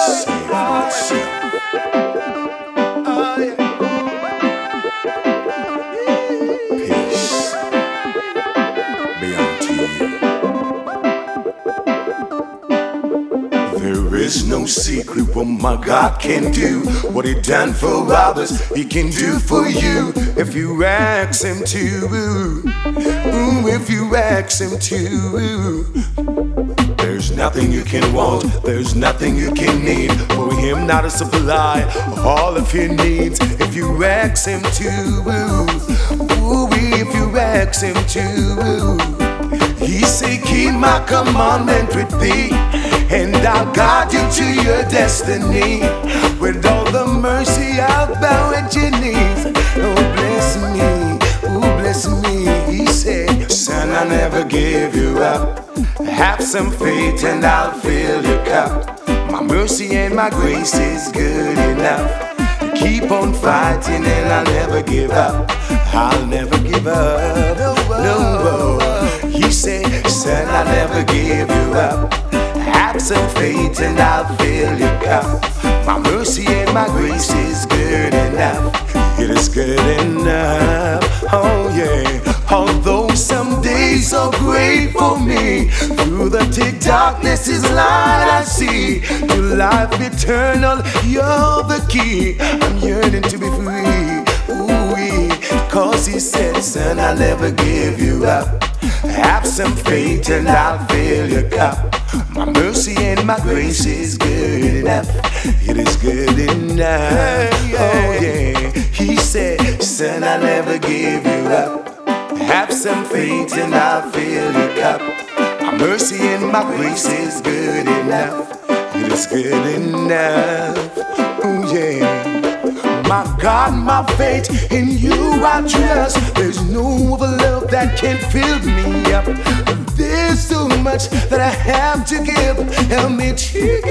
There is no secret what my God can do. What He done for others, He can do for you. If you ask Him to, if you ask Him to. There's nothing you can want, there's nothing you can need for Him not to supply all of your needs. If you ask Him to, if you ask Him to. He say, keep my commandment with thee, and I'll guide you to your destiny. With all the mercy I'll bow at your knees. Oh bless me, oh bless me. He said, son, I never give you up. Have some faith and I'll fill your cup. My mercy and my grace is good enough. Keep on fighting and I'll never give up. I'll never give up, no. He said, son, I'll never give you up. Have some faith and I'll fill your cup. My mercy and my grace is good enough. It is good enough, oh yeah. Although some days are great for me, through the thick darkness is light I see. To life eternal, you're the key. I'm yearning to be free, ooh-wee. Cause He said, son, I'll never give you up. Have some faith and I'll fill your cup. My mercy and my grace is good enough. It is good enough, oh yeah. He said, son, I'll never give you up. Have some faith and I'll fill your cup. My mercy and my grace is good enough. It is good enough, oh yeah. My God, my faith in you I trust. There's no other love that can fill me up. There's so much that I have to give. Help me to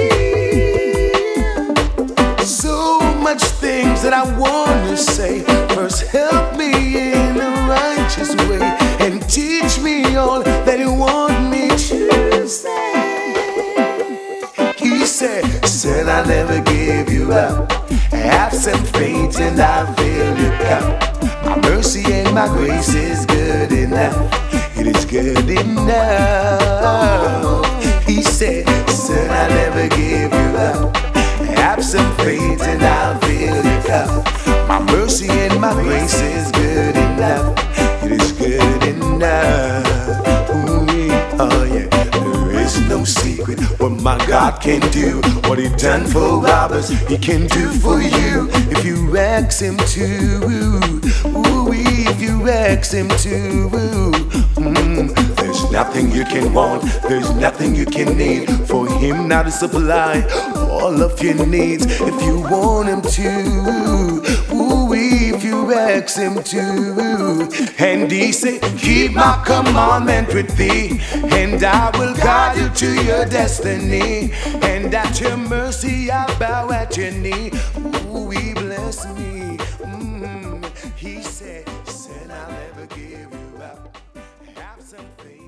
give. So much things that I want to say. First help me in a righteous way, and teach me all that You want me to say. He said I'll never give you up. Have some faith and I'll fill your cup. My mercy and my grace is good enough. It is good enough. He said, son, I'll never give you up. Have some faith and I'll fill your cup. My mercy and my grace is good enough. It is good enough. Ooh, oh yeah. There is no secret what my God can do. What He done for others, He can do for you. If you ask Him to, if you ask Him to. There's nothing you can want, there's nothing you can need for Him not to supply all of your needs. If you want Him to, if you ask Him to. And He said, keep my commandment with thee, and I will guide you to your destiny. And at your mercy I'll bow at your knee. Ooh, He bless me. He said, I'll never give you up. Have some faith.